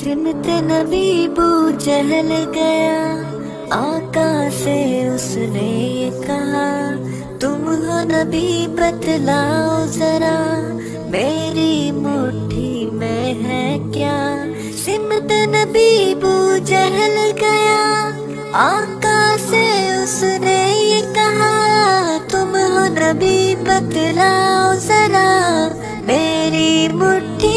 सिमत नबी बू जहल गया, आका से उसने ये कहा, तुम हो नबी बतलाओ जरा, मेरी मुट्ठी में है क्या। सिमत नबी बू जहल गया, आका से उसने ये कहा, तुम हो नबी बतलाओ जरा, मेरी मुट्ठी